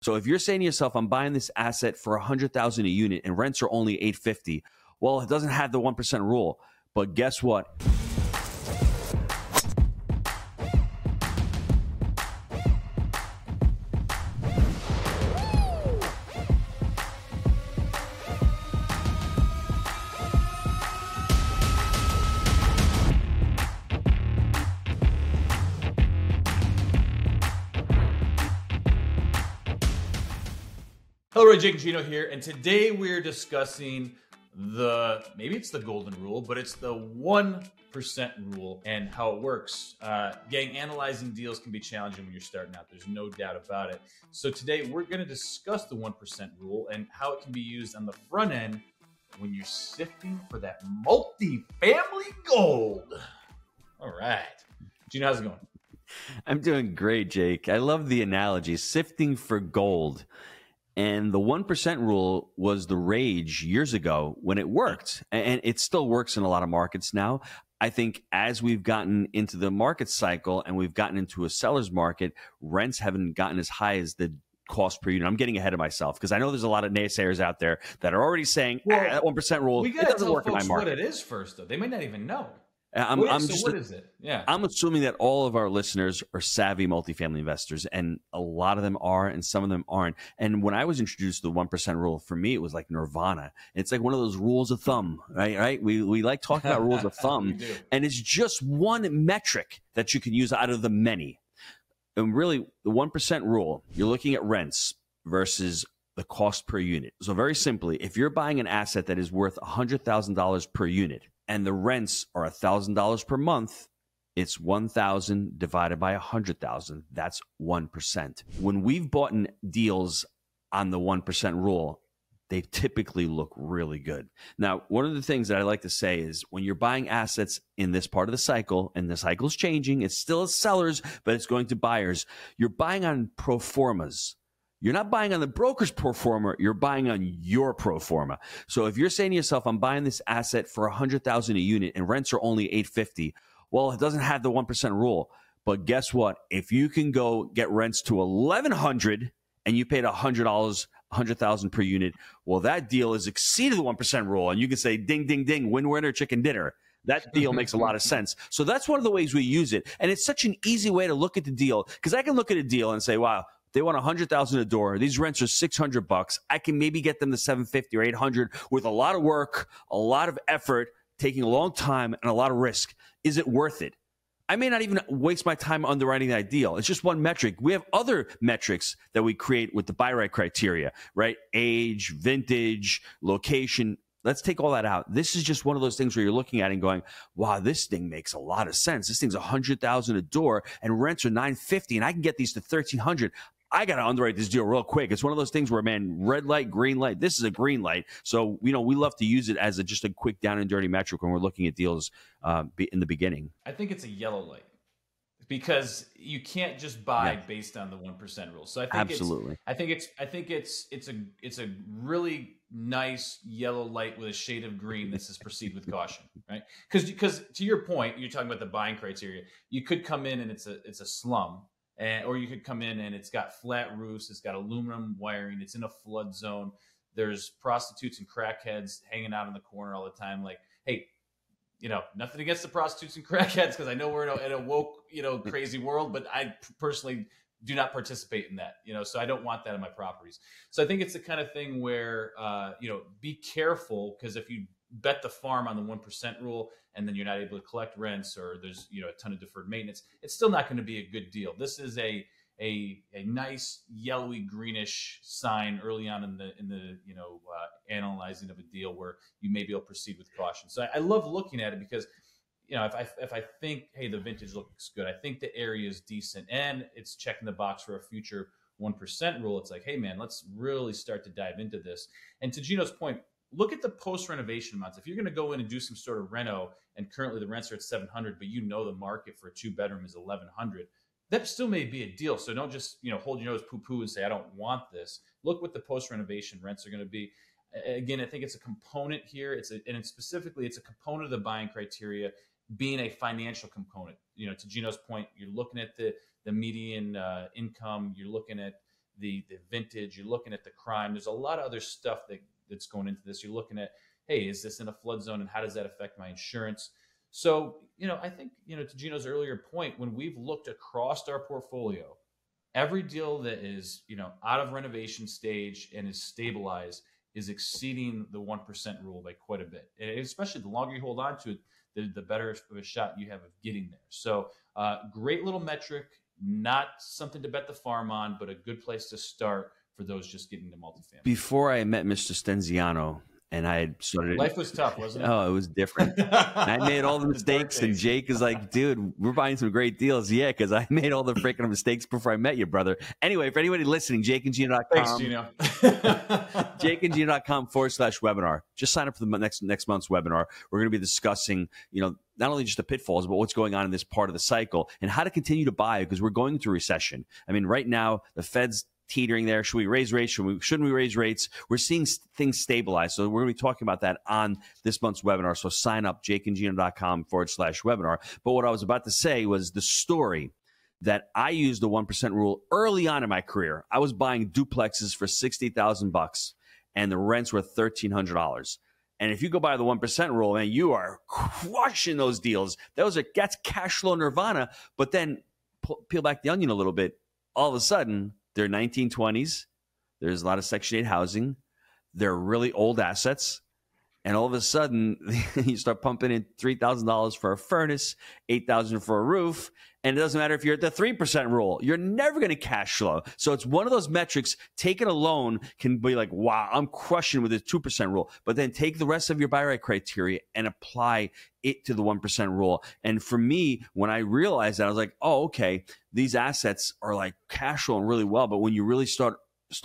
So if you're saying to yourself, I'm buying this asset for 100,000 a unit and rents are only 850, well, it doesn't have the 1% rule. But guess what? Hello, Jake and Gino here, and today we're discussing maybe it's the golden rule, but it's the 1% rule and how it works. Analyzing deals can be challenging when you're starting out. There's no doubt about it. So today we're going to discuss the 1% rule and how it can be used on the front end when you're sifting for that multi-family gold. All right. Gino, how's it going? I'm doing great, Jake. I love the analogy, sifting for gold. And the 1% rule was the rage years ago when it worked. And it still works in a lot of markets now. I think as we've gotten into the market cycle and we've gotten into a seller's market, rents haven't gotten as high as the cost per unit. I'm getting ahead of myself because I know there's a lot of naysayers out there that are already saying, that 1% rule, we it doesn't work in my market. What it is first, though. They may not even know. What is it? Yeah. I'm assuming that all of our listeners are savvy multifamily investors, and a lot of them are, and some of them aren't. And when I was introduced to the 1% rule, for me, it was like nirvana. It's like one of those rules of thumb, right? We like talking about rules of thumb, and it's just one metric that you can use out of the many. And really, the 1% rule, you're looking at rents versus the cost per unit. So very simply, if you're buying an asset that is worth $100,000 per unit, and the rents are $1,000 per month, it's 1,000 divided by 100,000. That's 1%. When we've bought in deals on the 1% rule, they typically look really good. Now, one of the things that I like to say is when you're buying assets in this part of the cycle, and the cycle's changing, it's still sellers, but it's going to buyers, you're buying on pro formas. You're not buying on the broker's pro forma, you're buying on your pro forma. So if you're saying to yourself, I'm buying this asset for 100,000 a unit and rents are only 850, well, it doesn't have the 1% rule. But guess what? If you can go get rents to 1,100 and you paid $100, 100,000 per unit, well, that deal has exceeded the 1% rule. And you can say, ding, ding, ding, win winner, chicken dinner. That deal makes a lot of sense. So that's one of the ways we use it. And it's such an easy way to look at the deal, because I can look at a deal and say, wow, they want 100,000 a door. These rents are $600. I can maybe get them to 750 or 800 with a lot of work, a lot of effort, taking a long time and a lot of risk. Is it worth it? I may not even waste my time underwriting that deal. It's just one metric. We have other metrics that we create with the buy right criteria, right? Age, vintage, location. Let's take all that out. This is just one of those things where you're looking at it and going, wow, this thing makes a lot of sense. This thing's 100,000 a door and rents are 950 and I can get these to 1,300. I got to underwrite this deal real quick. It's one of those things where, man, red light, green light. This is a green light. So, we love to use it as just a quick down and dirty metric when we're looking at deals in the beginning. I think it's a yellow light because you can't just buy based on the 1% rule. So I think absolutely. I think it's a really nice yellow light with a shade of green that says proceed with caution, right? Because to your point, you're talking about the buying criteria. You could come in and it's a slum. Or you could come in and it's got flat roofs, it's got aluminum wiring, it's in a flood zone. There's prostitutes and crackheads hanging out in the corner all the time. Like, hey, nothing against the prostitutes and crackheads because I know we're in a woke, crazy world, but I personally do not participate in that, so I don't want that in my properties. So I think it's the kind of thing where, be careful, because if you bet the farm on the 1% rule and then you're not able to collect rents, or there's a ton of deferred maintenance, it's still not going to be a good deal. This is a nice yellowy greenish sign early on in the analyzing of a deal where you may be able to proceed with caution. So I love looking at it because if I think, hey, the vintage looks good, I think the area is decent and it's checking the box for a future 1% rule, it's like, hey man, let's really start to dive into this. And to Gino's point, look at the post-renovation amounts. If you're going to go in and do some sort of reno, and currently the rents are at $700, but the market for a 2-bedroom is $1,100, that still may be a deal. So don't just hold your nose poo-poo and say, I don't want this. Look what the post-renovation rents are going to be. Again, I think it's a component here. It's a component of the buying criteria being a financial component. To Gino's point, you're looking at the median income. You're looking at the vintage, you're looking at the crime. There's a lot of other stuff that's going into this. You're looking at, hey, is this in a flood zone, and how does that affect my insurance? So, I think, to Gino's earlier point, when we've looked across our portfolio, every deal that is, out of renovation stage and is stabilized is exceeding the 1% rule by quite a bit. And especially the longer you hold on to it, the better of a shot you have of getting there. So great little metric, not something to bet the farm on, but a good place to start for those just getting to multifamily. Before I met Mr. Stenziano, and I had started. Life was tough, wasn't it? Oh, it was different. I made all the mistakes, and Jake is like, dude, we're buying some great deals. Yeah, because I made all the freaking mistakes before I met you, brother. Anyway, for anybody listening, jakeandgino.com. Thanks, Gino. jakeandgino.com/webinar. Just sign up for the next month's webinar. We're going to be discussing, not only just the pitfalls, but what's going on in this part of the cycle and how to continue to buy, because we're going through recession. I mean, right now, the Fed's teetering there. Should we raise rates? Shouldn't we raise rates? We're seeing things stabilize. So we're going to be talking about that on this month's webinar. So sign up, jakeandgino.com/webinar. But what I was about to say was the story that I used the 1% rule early on in my career. I was buying duplexes for $60,000 and the rents were $1,300. And if you go by the 1% rule, man, you are crushing those deals. That's cash flow nirvana. But then peel back the onion a little bit. All of a sudden, they're 1920s. There's a lot of Section 8 housing. They're really old assets. And all of a sudden, you start pumping in $3,000 for a furnace, $8,000 for a roof. And it doesn't matter if you're at the 3% rule. You're never going to cash flow. So it's one of those metrics. Taking a loan can be like, wow, I'm crushing with the 2% rule. But then take the rest of your buy right criteria and apply it to the 1% rule. And for me, when I realized that, I was like, oh, okay, these assets are like cash flowing really well. But when you really start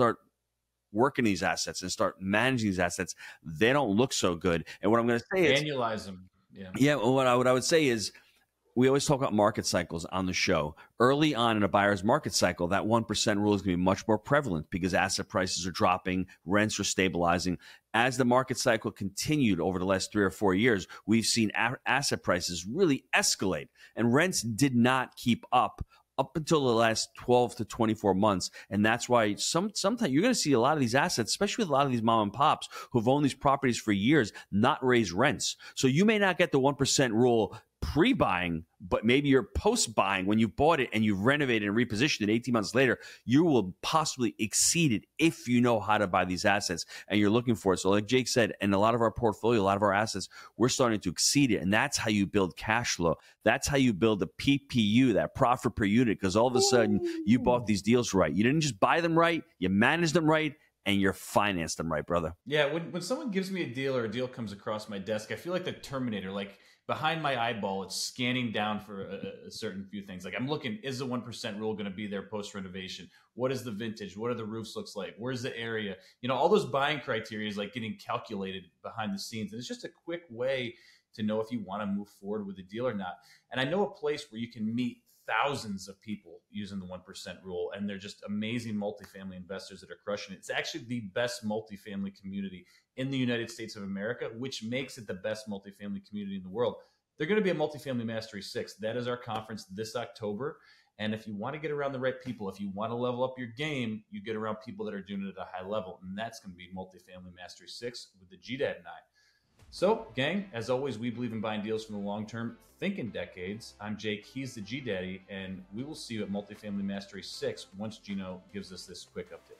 working these assets and start managing these assets, they don't look so good. And what I'm going to say is annualize them. Yeah. Well, what I would say is, we always talk about market cycles on the show. Early on in a buyer's market cycle, that 1% rule is going to be much more prevalent because asset prices are dropping, rents are stabilizing. As the market cycle continued over the last 3 or 4 years, we've seen asset prices really escalate, and rents did not keep up until the last 12 to 24 months. And that's why sometimes you're going to see a lot of these assets, especially with a lot of these mom and pops who've owned these properties for years, not raise rents. So you may not get the 1% rule pre-buying, but maybe you're post-buying when you bought it and you've renovated and repositioned it 18 months later, you will possibly exceed it if you know how to buy these assets and you're looking for it. So like Jake said, and a lot of our portfolio, a lot of our assets, we're starting to exceed it. And that's how you build cash flow. That's how you build a PPU, that profit per unit, because all of a sudden you bought these deals right. You didn't just buy them right, you managed them right, and you're financed them right, brother. Yeah, when someone gives me a deal or a deal comes across my desk, I feel like the Terminator, like behind my eyeball, it's scanning down for a certain few things. Like I'm looking, is the 1% rule going to be there post-renovation? What is the vintage? What are the roofs looks like? Where's the area? All those buying criteria is like getting calculated behind the scenes. And it's just a quick way to know if you want to move forward with a deal or not. And I know a place where you can meet thousands of people using the 1% rule, and they're just amazing multifamily investors that are crushing it. It's actually the best multifamily community in the United States of America, which makes it the best multifamily community in the world. They're going to be a Multifamily Mastery 6. That is our conference this October. And if you want to get around the right people, if you want to level up your game, you get around people that are doing it at a high level. And that's going to be Multifamily Mastery 6 with the GDAD and I. So, gang, as always, we believe in buying deals from the long term, think in decades. I'm Jake, he's the G-Daddy, and we will see you at Multifamily Mastery 6 once Gino gives us this quick update.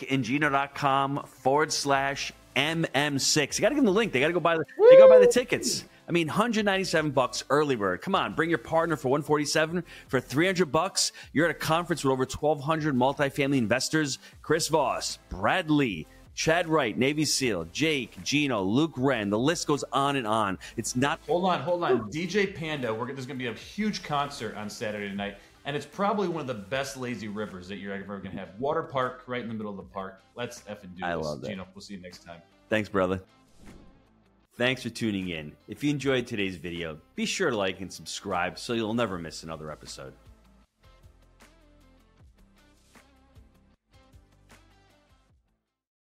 JakeandGino.com/MM6. You got to give them the link. They got to go buy the tickets. I mean, $197 early bird. Come on, bring your partner for $147 for $300. You're at a conference with over 1,200 multifamily investors. Chris Voss, Brad Lee, Chad Wright, Navy SEAL, Jake, Gino, Luke Wren. The list goes on and on. It's not. Hold on. DJ Panda. There's going to be a huge concert on Saturday night, and it's probably one of the best lazy rivers that you're ever going to have. Water park right in the middle of the park. Let's effing do this. I love that. Gino, we'll see you next time. Thanks, brother. Thanks for tuning in. If you enjoyed today's video, be sure to like and subscribe so you'll never miss another episode.